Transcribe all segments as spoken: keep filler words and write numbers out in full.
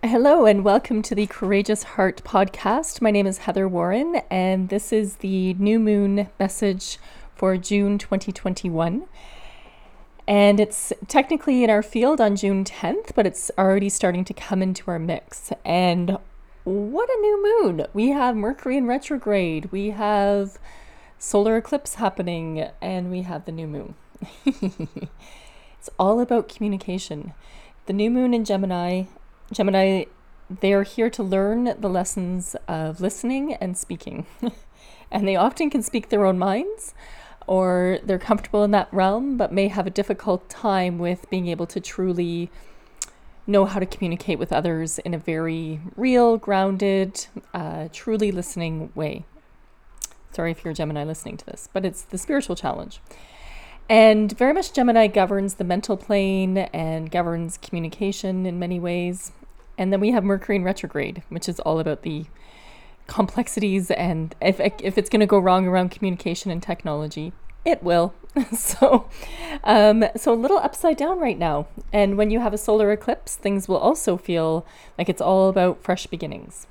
Hello and welcome to the Courageous Heart podcast. My name is Heather Warren and this is the new moon message for June twenty twenty-one. And it's technically in our field on June tenth, but it's already starting to come into our mix. And what a new moon! We have Mercury in retrograde, we have solar eclipse happening, and we have the new moon. It's all about communication. The new moon in Gemini Gemini, they are here to learn the lessons of listening and speaking. And they often can speak their own minds, or they're comfortable in that realm, but may have a difficult time with being able to truly know how to communicate with others in a very real, grounded, uh, truly listening way. Sorry if you're a Gemini listening to this, but it's the spiritual challenge. And very much Gemini governs the mental plane and governs communication in many ways. And then we have Mercury in retrograde, which is all about the complexities and if if it's going to go wrong around communication and technology, it will. so, um, so a little upside down right now. And when you have a solar eclipse, things will also feel like it's all about fresh beginnings.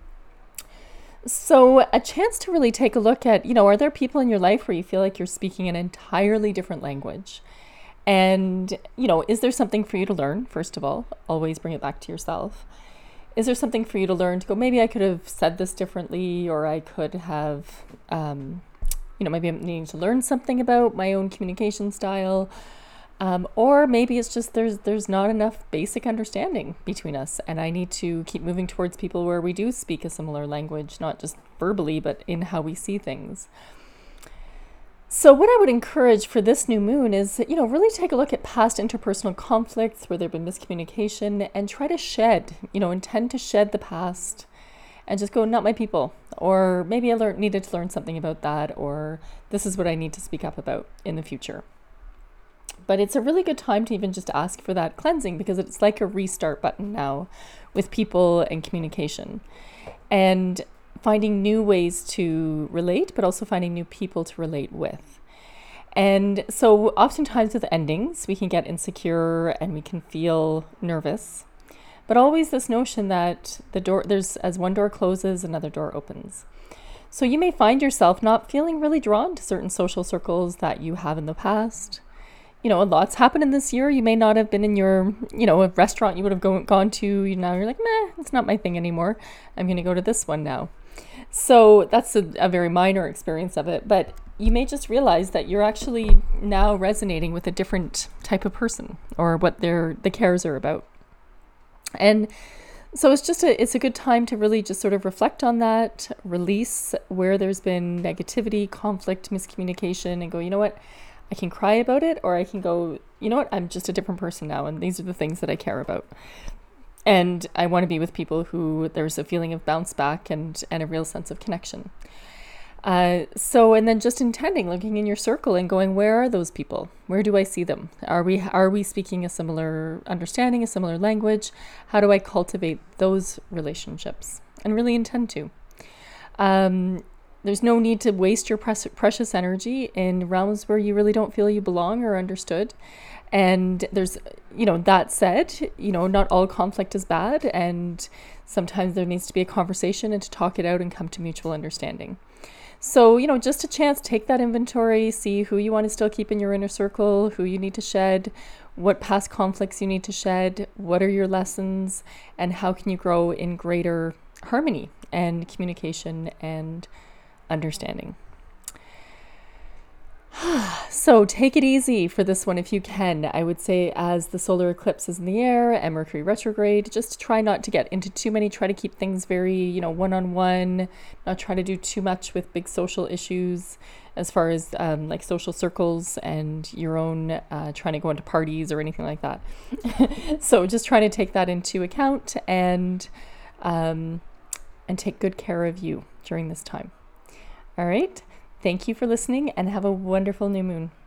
So a chance to really take a look at, you know, are there people in your life where you feel like you're speaking an entirely different language? And, you know, is there something for you to learn? First of all, always bring it back to yourself. Is there something for you to learn to go, maybe I could have said this differently, or I could have, um, you know, maybe I'm needing to learn something about my own communication style. Um, or maybe it's just there's there's not enough basic understanding between us, and I need to keep moving towards people where we do speak a similar language, not just verbally, but in how we see things. So what I would encourage for this new moon is, you know, really take a look at past interpersonal conflicts where there have been miscommunication and try to shed, you know, intend to shed the past and just go, not my people. Or maybe I learned, needed to learn something about that, or this is what I need to speak up about in the future. But it's a really good time to even just ask for that cleansing, because it's like a restart button now with people and communication and finding new ways to relate, but also finding new people to relate with. And so oftentimes with endings, we can get insecure and we can feel nervous, but always this notion that the door, there's as one door closes, another door opens. So you may find yourself not feeling really drawn to certain social circles that you have in the past. You know, a lot's happened in this year. You may not have been in your, you know, a restaurant you would have go, gone to. You now you're like, meh, it's not my thing anymore. I'm going to go to this one now. So that's a, a very minor experience of it. But you may just realize that you're actually now resonating with a different type of person, or what their the cares are about. And so it's just a it's a good time to really just sort of reflect on that, release where there's been negativity, conflict, miscommunication, and go, you know what? I can cry about it, or I can go, you know what, I'm just a different person now, and these are the things that I care about. And I want to be with people who there's a feeling of bounce back and, and a real sense of connection. Uh, so, and then just intending, looking in your circle and going, where are those people? Where do I see them? Are we, are we speaking a similar understanding, a similar language? How do I cultivate those relationships? And really intend to. Um, There's no need to waste your precious energy in realms where you really don't feel you belong or understood. And there's, you know, that said, you know, not all conflict is bad. And sometimes there needs to be a conversation and to talk it out and come to mutual understanding. So, you know, just a chance, take that inventory, see who you want to still keep in your inner circle, who you need to shed, what past conflicts you need to shed, what are your lessons, and how can you grow in greater harmony and communication and understanding. So take it easy for this one if you can. I would say, as the solar eclipse is in the air and Mercury retrograde, just try not to get into too many, try to keep things very, you know, one-on-one, not try to do too much with big social issues as far as um, like social circles and your own uh, trying to go into parties or anything like that. So just trying to take that into account and um, and take good care of you during this time. All right. Thank you for listening and have a wonderful new moon.